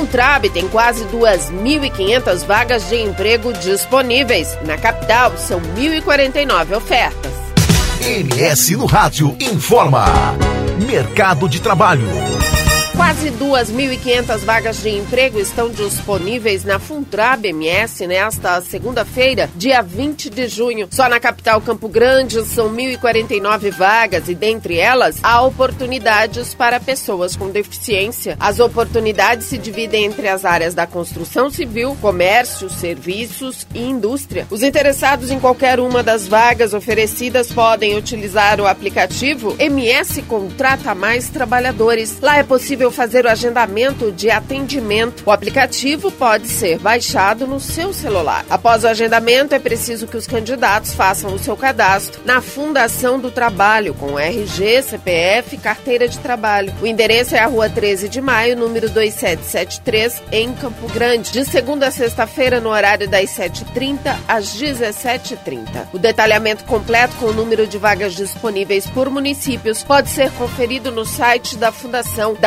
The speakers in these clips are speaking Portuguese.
Funtrab tem quase 2.500 vagas de emprego disponíveis. Na capital, são 1.049 ofertas. MS no Rádio informa. Mercado de trabalho. Quase 2.500 vagas de emprego estão disponíveis na Funtrab MS nesta segunda-feira, dia 20 de junho. Só na capital Campo Grande são 1.049 vagas e, dentre elas, há oportunidades para pessoas com deficiência. As oportunidades se dividem entre as áreas da construção civil, comércio, serviços e indústria. Os interessados em qualquer uma das vagas oferecidas podem utilizar o aplicativo MS Contrata Mais Trabalhadores. Lá é possível fazer o agendamento de atendimento. O aplicativo pode ser baixado no seu celular. Após o agendamento, é preciso que os candidatos façam o seu cadastro na Fundação do Trabalho, com RG, CPF e carteira de trabalho. O endereço é a Rua 13 de Maio, número 2773, em Campo Grande, de segunda a sexta-feira, no horário das 7h30 às 17h30. O detalhamento completo com o número de vagas disponíveis por municípios pode ser conferido no site da Fundação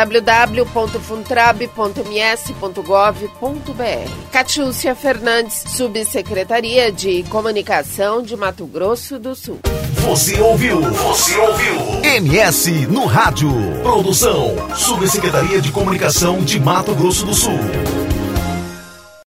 www.funtrab.ms.gov.br. Catiúcia Fernandes, Subsecretaria de Comunicação de Mato Grosso do Sul. Você ouviu MS no Rádio. Produção, Subsecretaria de Comunicação de Mato Grosso do Sul.